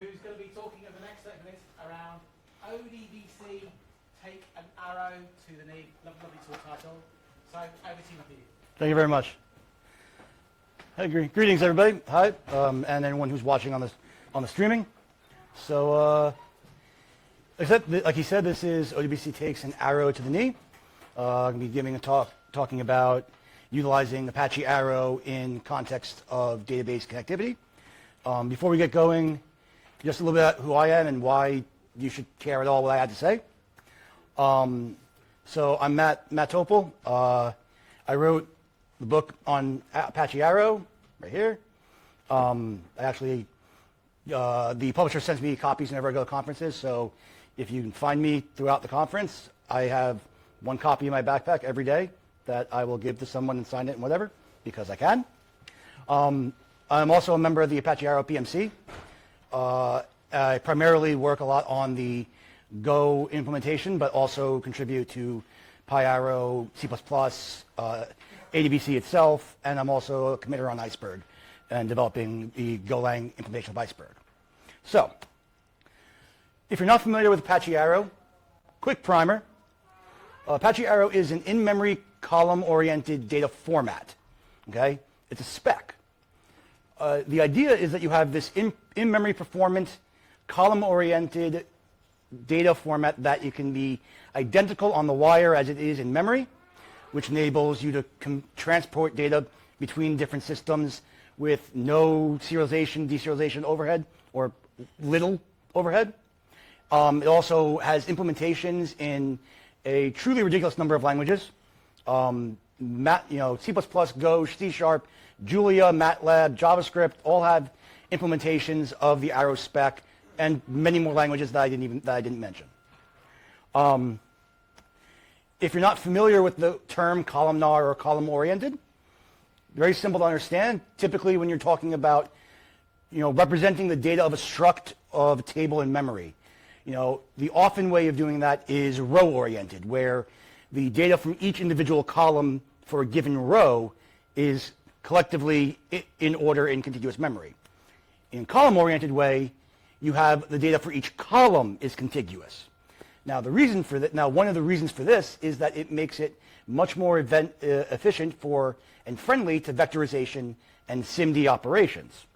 who's going to be talking over the next 30 minutes around ODBC, take an arrow to the knee. Lovely talk title. So over to you, Matthew. Thank you very much. Hey, greetings, everybody. Hi, and anyone who's watching on the streaming. So, like he said, this is ODBC takes an arrow to the knee. I'm going to be giving a talk talking about utilizing Apache Arrow in context of database connectivity. Before we get going, just a little bit about who I am and why you should care at all what I had to say. So I'm Matt Topol. I wrote the book on Apache Arrow right here. The publisher sends me copies whenever I go to conferences, so if you can find me throughout the conference, I have one copy in my backpack every day that I will give to someone and sign it and whatever, because I can. I'm also a member of the Apache Arrow PMC. I primarily work a lot on the Go implementation, but also contribute to PyArrow, C++, ADBC itself, and I'm also a committer on Iceberg and developing the Golang implementation of Iceberg. So, if you're not familiar with Apache Arrow, quick primer. Apache Arrow is an in-memory column-oriented data format. Okay, it's a spec. The idea is that you have this in-memory performant column-oriented data format that you can be identical on the wire as it is in memory, which enables you to transport data between different systems with no serialization, deserialization overhead, or little overhead. It also has implementations in a truly ridiculous number of languages. C++, Go, C#, Julia, MATLAB, JavaScript all have implementations of the Arrow spec, and many more languages that I didn't mention. If you're not familiar with the term columnar or column-oriented, very simple to understand. Typically, when you're talking about, representing the data of a struct of a table in memory, the often way of doing that is row-oriented, where the data from each individual column for a given row is collectively in order in contiguous memory. In column-oriented way, you have the data for each column is contiguous. Now, one of the reasons for this is that it makes it much more efficient and friendly to vectorization and SIMD operations.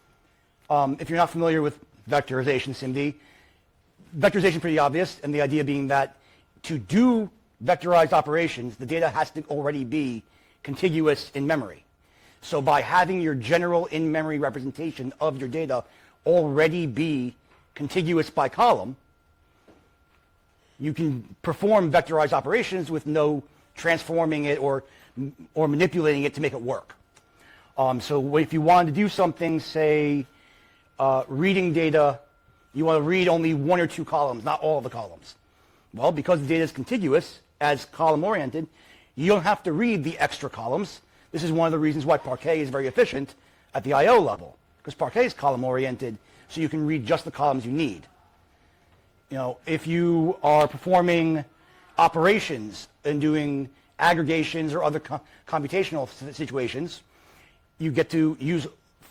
If you're not familiar with vectorization, SIMD, vectorization is pretty obvious, and the idea being that to do vectorized operations, the data has to already be contiguous in memory. So by having your general in-memory representation of your data already be contiguous by column, you can perform vectorized operations with no transforming it or manipulating it to make it work. So if you wanted to do something, say, reading data, you want to read only one or two columns, not all of the columns. Well, because the data is contiguous as column-oriented, you don't have to read the extra columns. This is one of the reasons why Parquet is very efficient at the I/O level, because Parquet is column-oriented, so you can read just the columns you need. If you are performing operations and doing aggregations or other computational situations, you get to use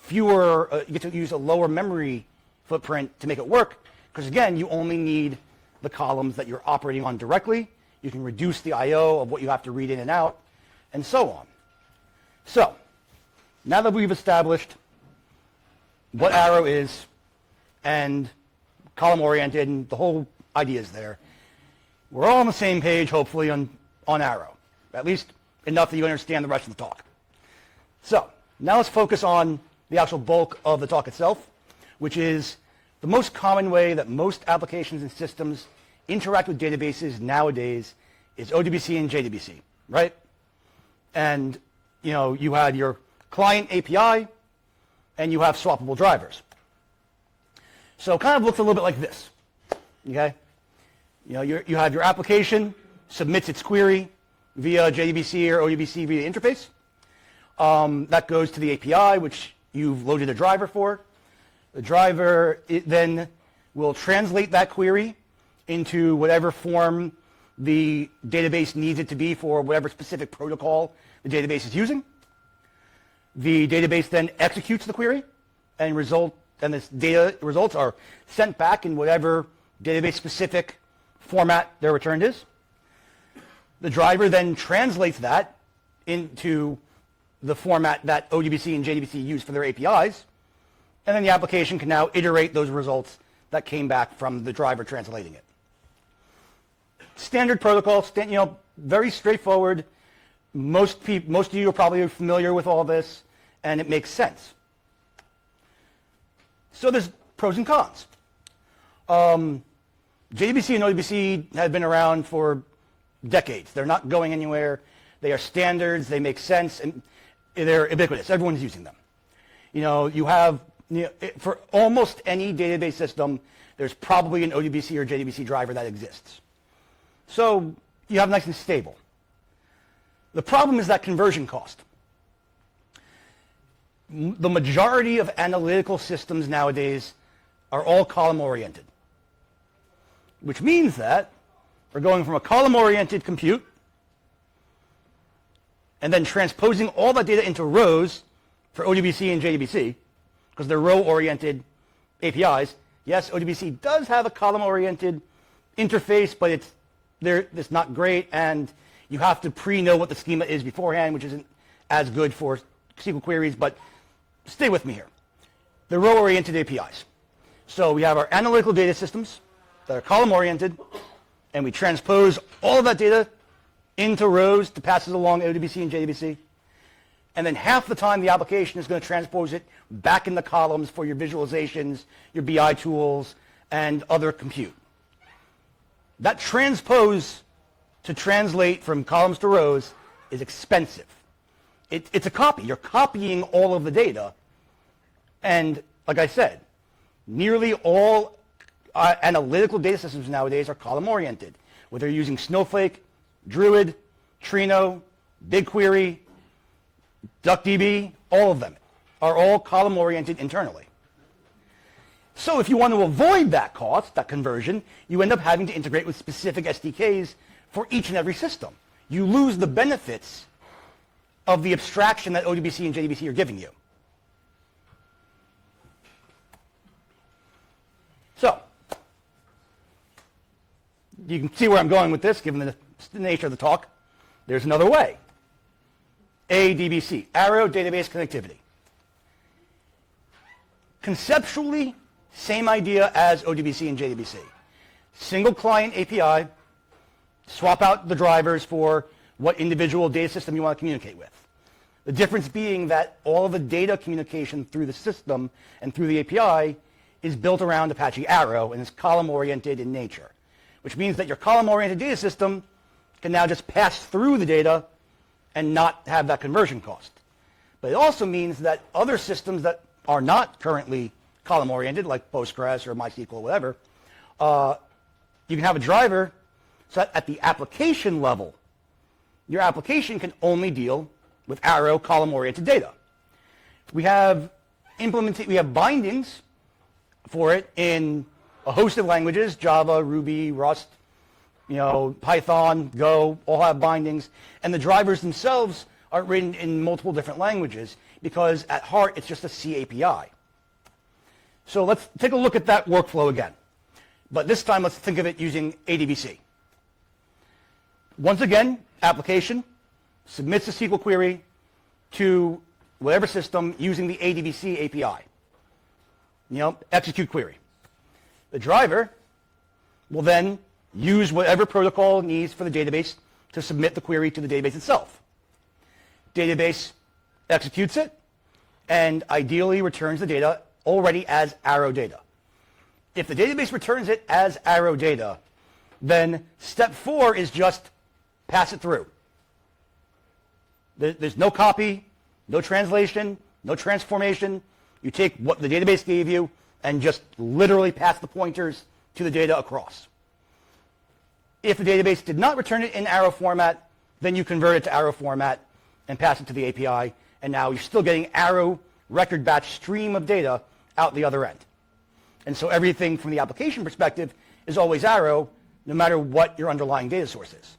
a lower memory footprint to make it work, because again, you only need the columns that you're operating on directly. You can reduce the I/O of what you have to read in and out, and so on. So, now that we've established what Arrow is and column-oriented, and the whole idea is there, we're all on the same page, hopefully, on Arrow. At least enough that you understand the rest of the talk. So, now let's focus on the actual bulk of the talk itself, which is the most common way that most applications and systems interact with databases nowadays is ODBC and JDBC, right? And, you had your client API, and you have swappable drivers. So it kind of looks a little bit like this, okay? You have your application, submits its query via JDBC or ODBC via interface. That goes to the API, which you've loaded a driver for. The driver then will translate that query into whatever form the database needs it to be for whatever specific protocol the database is using. The database then executes the query and and this data results are sent back in whatever database-specific format their returned is. The driver then translates that into the format that ODBC and JDBC use for their APIs, and then the application can now iterate those results that came back from the driver translating it. Standard protocol, very straightforward. Most of you are probably familiar with all this, and it makes sense. So there's pros and cons. JDBC and ODBC have been around for decades. They're not going anywhere. They are standards. They make sense, and they're ubiquitous. Everyone's using them. You have for almost any database system, there's probably an ODBC or JDBC driver that exists. So you have nice and stable. The problem is that conversion cost. The majority of analytical systems nowadays are all column-oriented, which means that we're going from a column-oriented compute and then transposing all that data into rows for ODBC and JDBC, because they're row-oriented APIs. Yes, ODBC does have a column-oriented interface, but it's not great, and you have to pre-know what the schema is beforehand, which isn't as good for SQL queries, but stay with me here. They're row-oriented APIs. So we have our analytical data systems that are column-oriented, and we transpose all of that data into rows to pass it along ODBC and JDBC. And then half the time the application is going to transpose it back in the columns for your visualizations, your BI tools, and other compute. That transpose to translate from columns to rows is expensive. It's a copy. You're copying all of the data. And like I said, nearly all analytical data systems nowadays are column-oriented, whether you're using Snowflake, Druid, Trino, BigQuery, DuckDB, all of them are all column-oriented internally. So if you want to avoid that cost, that conversion, you end up having to integrate with specific SDKs for each and every system. You lose the benefits of the abstraction that ODBC and JDBC are giving you. So you can see where I'm going with this, given the nature of the talk. There's another way. ADBC, Arrow Database Connectivity. Conceptually, same idea as ODBC and JDBC. Single client API, swap out the drivers for what individual data system you want to communicate with. The difference being that all of the data communication through the system and through the API is built around Apache Arrow and is column-oriented in nature, which means that your column-oriented data system can now just pass through the data and not have that conversion cost. But it also means that other systems that are not currently column-oriented, like Postgres or MySQL or whatever, you can have a driver so that at the application level, your application can only deal with Arrow column-oriented data. We have bindings for it in a host of languages: Java, Ruby, Rust, Python, Go, all have bindings. And the drivers themselves are written in multiple different languages because at heart it's just a C API. So let's take a look at that workflow again. But this time let's think of it using ADBC. Once again, application submits a SQL query to whatever system using the ADBC API. Execute query. The driver will then use whatever protocol it needs for the database to submit the query to the database itself. Database executes it and ideally returns the data already as Arrow data. If the database returns it as Arrow data, then step 4 is just pass it through. There's no copy, no translation, no transformation. You take what the database gave you and just literally pass the pointers to the data across. If the database did not return it in Arrow format, then you convert it to Arrow format and pass it to the API, and now you're still getting Arrow record batch stream of data out the other end. And so everything from the application perspective is always Arrow, no matter what your underlying data source is.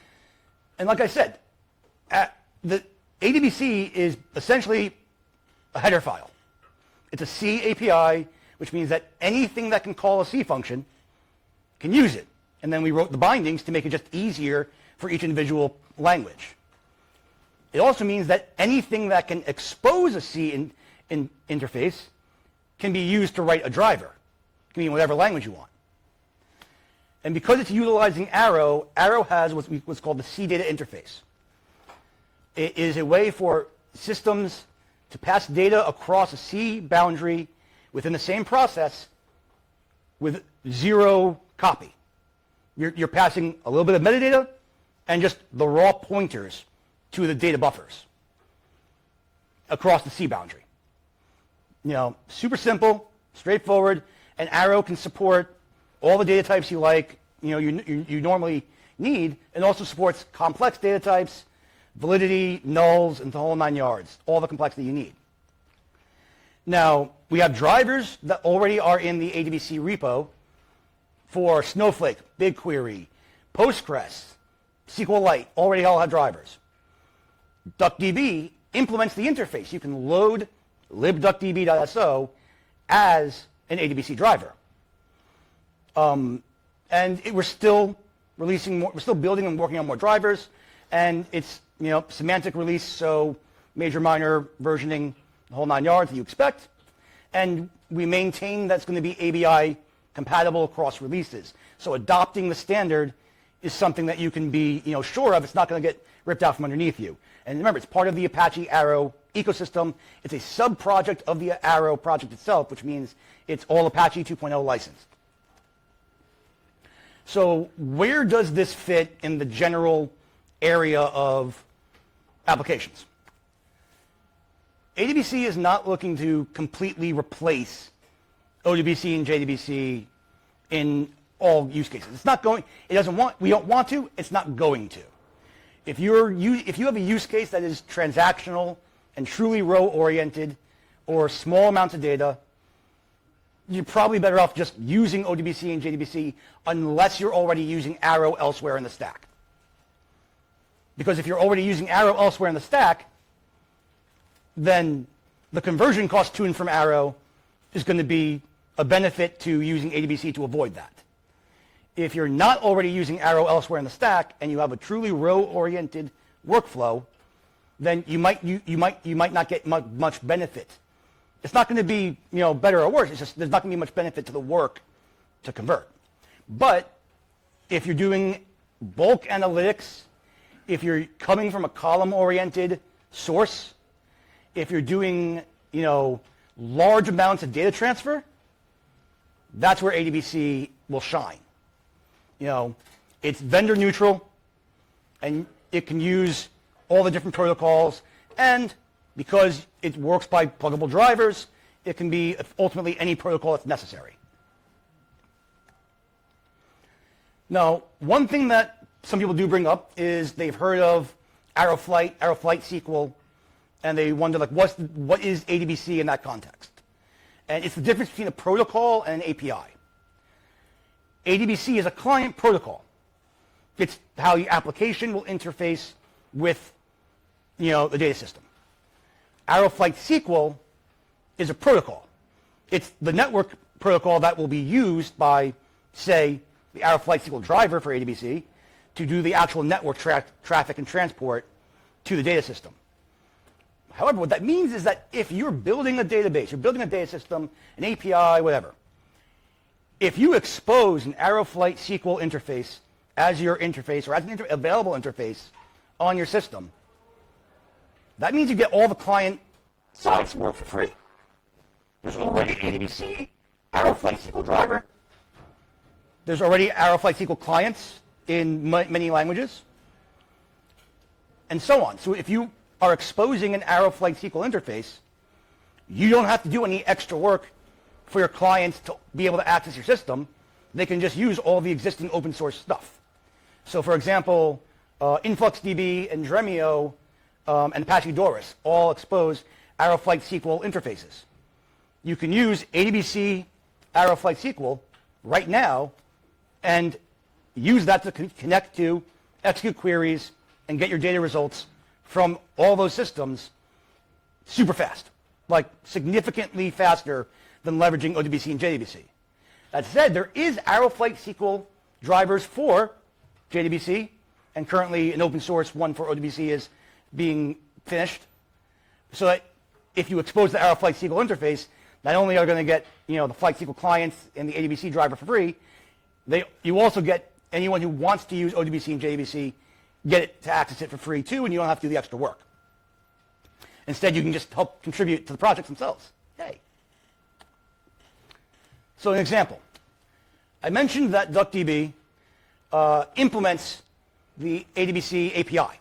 And like I said, the ADBC is essentially a header file. It's a C API, which means that anything that can call a C function can use it. And then we wrote the bindings to make it just easier for each individual language. It also means that anything that can expose a C interface can be used to write a driver. It can be in whatever language you want. And because it's utilizing Arrow, Arrow has what's called the C data interface. It is a way for systems to pass data across a C boundary within the same process with zero copy. You're passing a little bit of metadata and just the raw pointers to the data buffers across the C boundary. Super simple, straightforward, and Arrow can support all the data types you like, you normally need, and also supports complex data types, validity, nulls, and the whole 9 yards, all the complexity you need. Now, we have drivers that already are in the ADBC repo for Snowflake, BigQuery, Postgres, SQLite, already all have drivers. DuckDB implements the interface. You can load libduckdb.so as an ADBC driver. We're still releasing more, we're still building and working on more drivers, and it's semantic release, so major, minor versioning, the whole 9 yards that you expect. And we maintain that's going to be ABI compatible across releases. So adopting the standard is something that you can be sure of. It's not going to get ripped out from underneath you. And remember, it's part of the Apache Arrow ecosystem. It's a sub-project of the Arrow project itself, which means it's all Apache 2.0 licensed. So where does this fit in the general area of applications? ADBC is not looking to completely replace ODBC and JDBC in all use cases. It's not going. It doesn't want. We don't want to. It's not going to. If you have a use case that is transactional and truly row-oriented, or small amounts of data, you're probably better off just using ODBC and JDBC unless you're already using Arrow elsewhere in the stack. Because if you're already using Arrow elsewhere in the stack, then the conversion cost to and from Arrow is going to be a benefit to using ADBC to avoid that. If you're not already using Arrow elsewhere in the stack and you have a truly row-oriented workflow, then you might not get much benefit. It's not going to be better or worse. It's just there's not going to be much benefit to the work to convert. But if you're doing bulk analytics, if you're coming from a column-oriented source, if you're doing large amounts of data transfer, that's where ADBC will shine. It's vendor neutral, and it can use all the different protocols, and because it works by pluggable drivers, it can be ultimately any protocol that's necessary. Now, one thing that some people do bring up is they've heard of Arrowflight SQL, and they wonder, what is ADBC in that context? And it's the difference between a protocol and an API. ADBC is a client protocol. It's how your application will interface with the data system. Arrowflight SQL is a protocol. It's the network protocol that will be used by, say, the Arrowflight SQL driver for ADBC to do the actual network traffic and transport to the data system. However, what that means is that if you're building a database, you're building a data system, an API, whatever, if you expose an Arrowflight SQL interface as your interface or as an available interface on your system, that means you get all the client side support for free. There's already ADBC, Arrowflight SQL driver. There's already Arrowflight SQL clients in many languages, and so on. So if you are exposing an Arrowflight SQL interface, you don't have to do any extra work for your clients to be able to access your system. They can just use all the existing open source stuff. So for example, InfluxDB and Dremio and Apache Doris all expose Arrowflight SQL interfaces. You can use ADBC Arrowflight SQL right now and use that to connect to, execute queries, and get your data results from all those systems super fast. like significantly faster than leveraging ODBC and JDBC. That said, there is Arrow Flight SQL drivers for JDBC, and currently an open source one for ODBC is being finished. So that if you expose the Arrow Flight SQL interface, not only are you going to get the Flight SQL clients and the ADBC driver for free, you also get anyone who wants to use ODBC and JDBC get it to access it for free too, and you don't have to do the extra work. Instead, you can just help contribute to the projects themselves. Yay. So an example. I mentioned that DuckDB implements the ADBC API.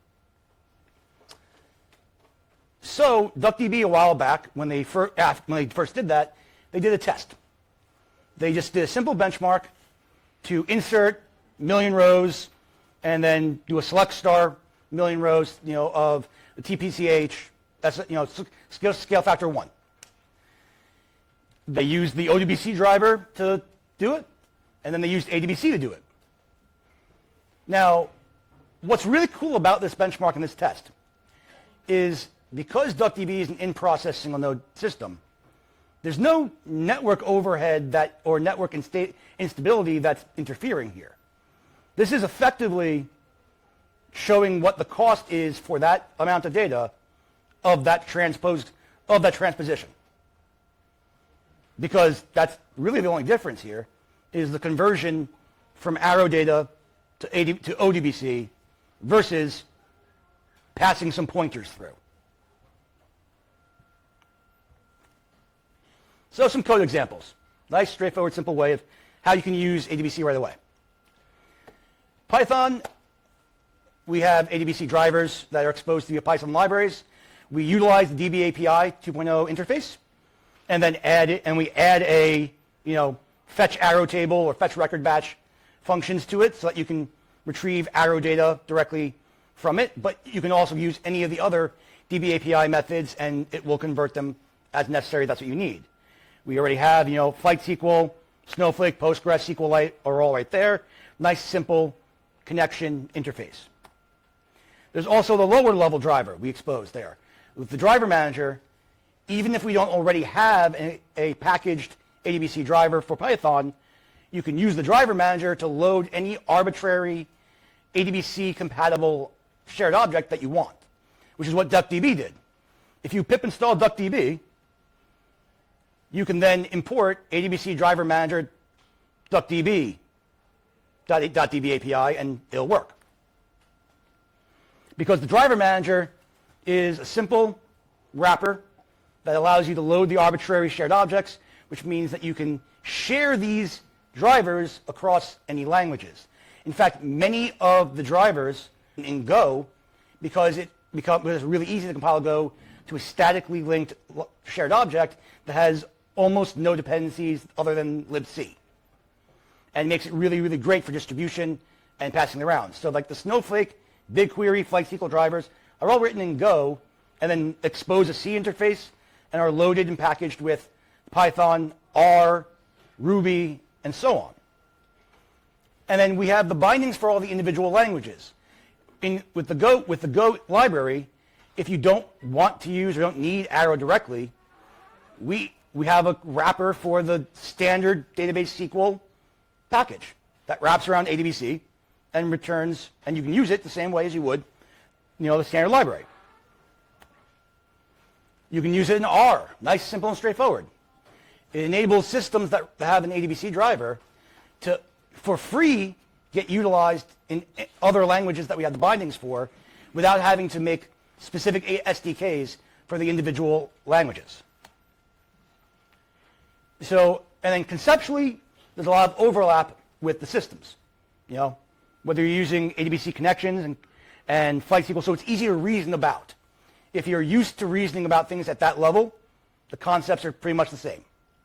So DuckDB a while back, when they first did that, they did a test. They just did a simple benchmark to insert million rows and then do a select star million rows, of the TPCH. That's scale factor 1. They used the ODBC driver to do it, and then they used ADBC to do it. Now, what's really cool about this benchmark and this test is because DuckDB is an in-process single-node system, there's no network overhead or network instability that's interfering here. This is effectively showing what the cost is for that amount of data of that transposition. Because that's really the only difference here is the conversion from Arrow data to ODBC versus passing some pointers through. So some code examples. Nice, straightforward, simple way of how you can use ADBC right away. Python, we have ADBC drivers that are exposed to the Python libraries. We utilize the DB API 2.0 interface, and then we add a fetch arrow table or fetch record batch functions to it so that you can retrieve arrow data directly from it. But you can also use any of the other DB API methods, and it will convert them as necessary. That's what you need. We already have, Flight SQL, Snowflake, Postgres, SQLite are all right there. Nice, simple connection interface. There's also the lower level driver we exposed there. With the driver manager, even if we don't already have a packaged ADBC driver for Python, you can use the driver manager to load any arbitrary ADBC compatible shared object that you want, which is what DuckDB did. If you pip install DuckDB, you can then import ADBC driver manager DuckDB .db API and it'll work. Because the driver manager is a simple wrapper that allows you to load the arbitrary shared objects, which means that you can share these drivers across any languages. In fact, many of the drivers in Go, because it's really easy to compile Go to a statically linked shared object that has almost no dependencies other than libc, and makes it really, really great for distribution and passing around. So like the Snowflake, BigQuery, Flight SQL drivers are all written in Go and then expose a C interface and are loaded and packaged with Python, R, Ruby, and so on. And then we have the bindings for all the individual languages. With the Go library, if you don't want to use or don't need Arrow directly, we have a wrapper for the standard database SQL package that wraps around ADBC and returns, and you can use it the same way as you would, the standard library. You can use it in R, nice, simple, and straightforward. It enables systems that have an ADBC driver to, for free, get utilized in other languages that we have the bindings for without having to make specific SDKs for the individual languages. So, and then conceptually, there's a lot of overlap with the systems, whether you're using ADBC connections and Flight SQL, so it's easy to reason about. If you're used to reasoning about things at that level, the concepts are pretty much the same.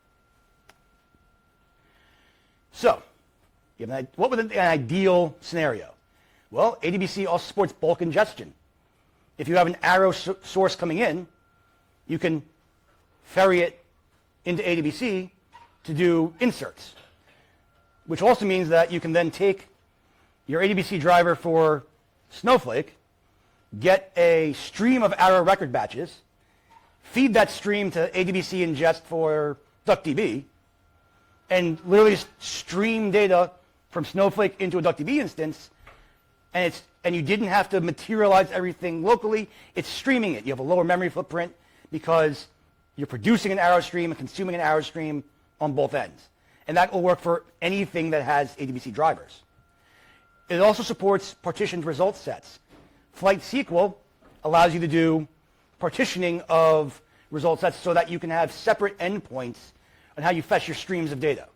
So, what would an ideal scenario? Well, ADBC also supports bulk ingestion. If you have an Arrow source coming in, you can ferry it into ADBC to do inserts, which also means that you can then take your ADBC driver for Snowflake, get a stream of Arrow record batches, feed that stream to ADBC ingest for DuckDB, and literally just stream data from Snowflake into a DuckDB instance, and you didn't have to materialize everything locally. It's streaming it. You have a lower memory footprint because you're producing an arrow stream and consuming an arrow stream on both ends. And that will work for anything that has ADBC drivers. It also supports partitioned result sets. Flight SQL allows you to do partitioning of result sets so that you can have separate endpoints on how you fetch your streams of data.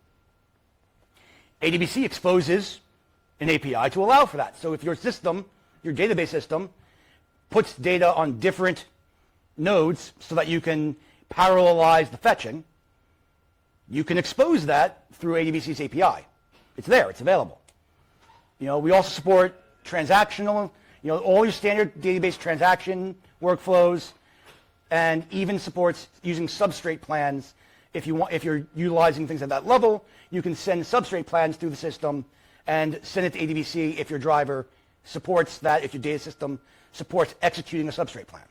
ADBC exposes an API to allow for that. So if your system, your database system, puts data on different nodes so that you can parallelize the fetching, you can expose that through ADBC's API. It's there, it's available. We also support transactional, all your standard database transaction workflows, and even supports using substrate plans. If you're utilizing things at that level, you can send substrate plans through the system and send it to ADBC if your driver supports that, if your data system supports executing a substrate plan.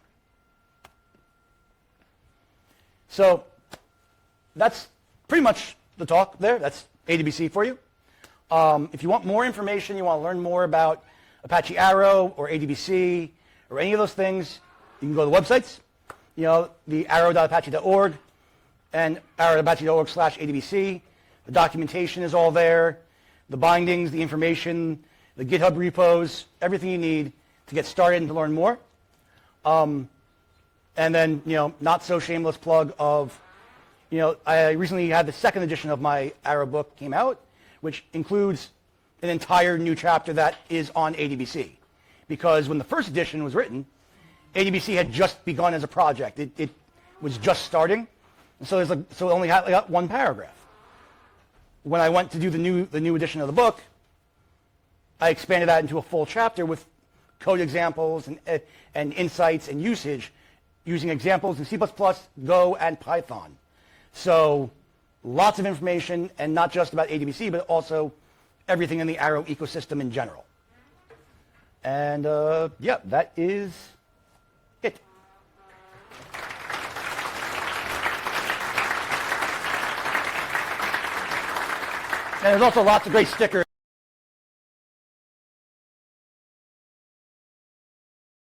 So that's pretty much the talk there. That's ADBC for you. If you want more information, you want to learn more about Apache Arrow or ADBC or any of those things, you can go to the websites, the arrow.apache.org and arrow.apache.org/ADBC. The documentation is all there, the bindings, the information, the GitHub repos, everything you need to get started and to learn more. And then, not so shameless plug of, I recently had the second edition of my Arrow book came out, which includes an entire new chapter that is on ADBC. Because when the first edition was written, ADBC had just begun as a project. It was just starting. And so it only had one paragraph. When I went to do the new edition of the book, I expanded that into a full chapter with code examples and insights and usage, using examples in C++, Go, and Python. So lots of information, and not just about ADBC, but also everything in the Arrow ecosystem in general. And yeah, that is it. And there's also lots of great stickers.